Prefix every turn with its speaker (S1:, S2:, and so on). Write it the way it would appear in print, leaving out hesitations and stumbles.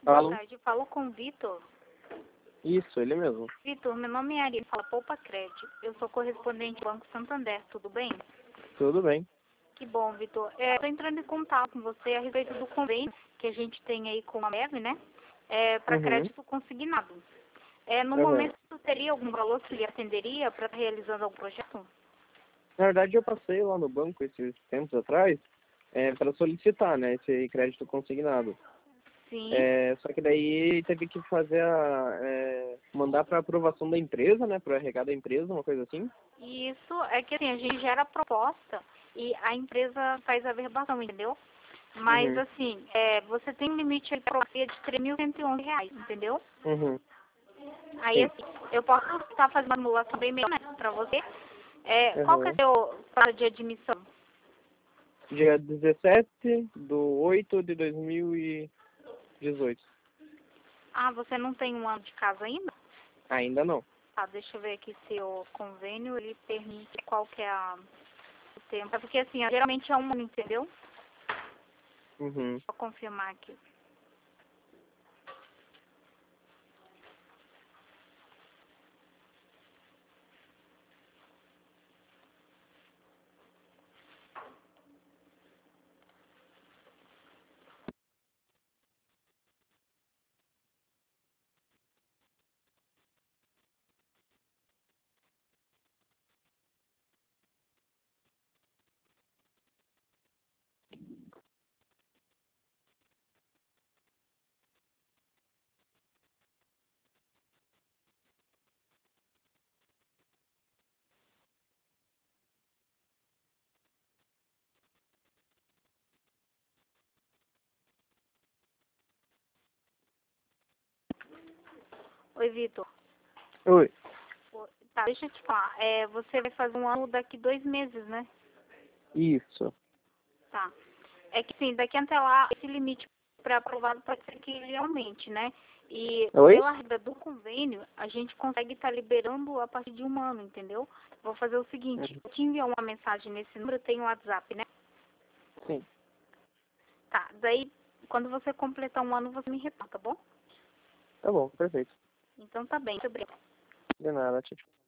S1: Boa
S2: Alô?
S1: tarde, falo com o Vitor.
S2: Isso, ele mesmo.
S1: Vitor, meu nome é Ari, fala Poupa Crédito. Eu sou correspondente do Banco Santander, tudo bem?
S2: Tudo bem.
S1: Que bom, Vitor. Estou entrando em contato com você a respeito do convênio que a gente tem aí com a MEV, né? Para
S2: Uhum.
S1: crédito consignado. No
S2: Uhum.
S1: momento, teria algum valor que lhe atenderia para estar realizando algum projeto?
S2: Na verdade, eu passei lá no banco esses tempos atrás para solicitar, né, esse crédito consignado.
S1: Sim.
S2: Só que daí teve que fazer mandar para aprovação da empresa, né, para RH da empresa, uma coisa assim.
S1: E isso é que assim, a gente gera a proposta e a empresa faz a verbação, entendeu? Mas
S2: Uhum.
S1: assim, você tem um limite aí para de R$ 3.111, entendeu?
S2: Uhum.
S1: Aí,
S2: Sim.
S1: assim, eu posso estar fazendo uma simulação bem melhor, né, para você. Qual que é o
S2: Uhum.
S1: seu prazo de admissão?
S2: Dia 17/8/2018.
S1: Ah, você não tem um ano de casa ainda?
S2: Ainda não.
S1: Tá, deixa eu ver aqui se o convênio, ele permite qual que é o tempo. É porque, assim, geralmente é um ano, entendeu?
S2: Uhum.
S1: Vou confirmar aqui. Oi, Vitor.
S2: Oi.
S1: Tá, deixa eu te falar. Você vai fazer um ano daqui 2 meses, né?
S2: Isso.
S1: Tá. É que, sim, daqui até lá, esse limite pré-aprovado pode ser que ele aumente, né? E
S2: Oi?
S1: pela regra do convênio, a gente consegue estar liberando a partir de um ano, entendeu? Vou fazer o seguinte,
S2: Uhum.
S1: eu te enviar uma mensagem nesse número, tem o WhatsApp, né?
S2: Sim.
S1: Tá, daí, quando você completar um ano, você me reporta, tá bom?
S2: Tá bom, perfeito.
S1: Então tá bem, muito obrigada.
S2: De nada, tchau.